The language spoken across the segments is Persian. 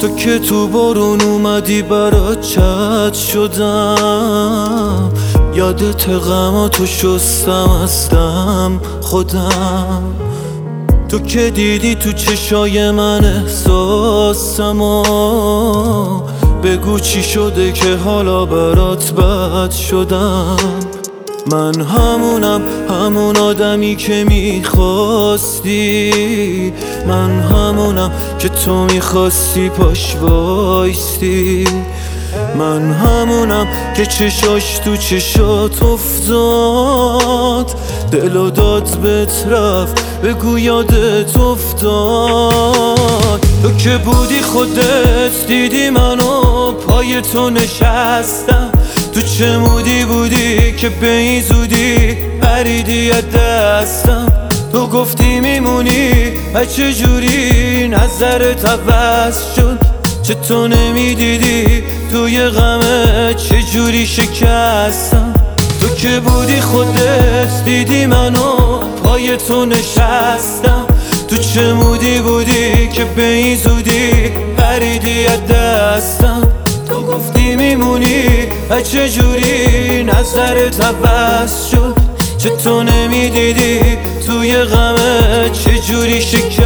تو که تو بارون اومدی برات چت شدم، یادت غماتو شستم از دم خودم. تو که دیدی تو چشای من احساسمو، بگو چی شده که حالا برات بد شدم. من همون آدمی که میخواستی، من همونم که تو میخواستی پاش وایستی، من همونم که چشاش تو چشات افتاد، دلو داد بهت رفت بگو یادت افتاد. تو که بودی خودت دیدی منو پای تو نشستم، تو چه مودی بودی که به این زودی پریدی از دستم. تو گفتی میمونی چه جوری نظرت عوض شد، چه تو نمیدیدی توی غمه چه جوری شکستم. تو که بودی خودت دیدی منو پای تو نشستم، تو چه مودی بودی که به این زودی پریدی از دستم. تو گفتی میمونی چه جوری نظرت عوض شد، چه تو نمیدیدی توی غمه چه جوری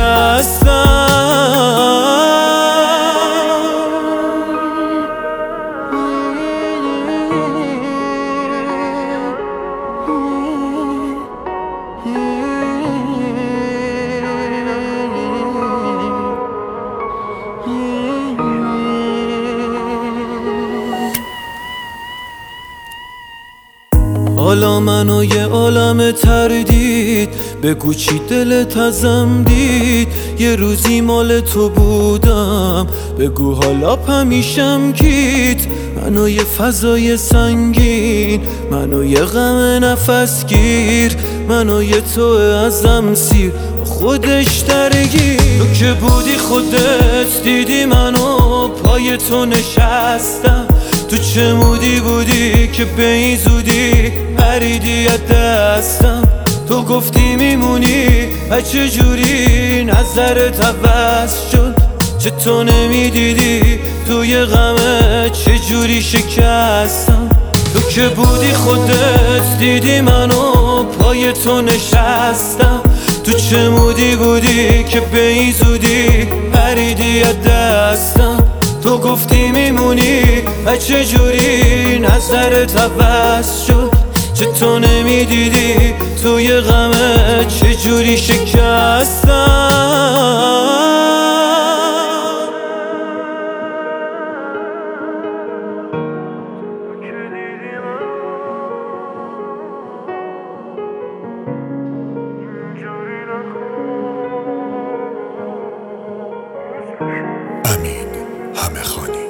شکستم. حالا منو یه عالم تردید، بگو چی دلت ازم دید. یه روزی مال تو بودم، بگو حالا همیشم کیت. منو یه فضای سنگین، منو یه غم نفس گیر، منو یه تو ازم سیر خودش درگیر. تو که بودی خودت دیدی منو پای تو نشستم، تو چه مودی بودی که به این زودی پریدی از دستم. تو گفتی میمونی چه جوری نظرت عوض شد، چه تو نمیدیدی توی غمه چه جوری شکستم. تو که بودی خودت دیدی منو پای تو نشستم، تو چه مودی بودی که به این زودی پریدی از دستم. تو گفتی میمونی چه جوری نظرت عوض شد، چه تو نمیدیدی توی غمه چه جوری شکستم. امین همه خانی.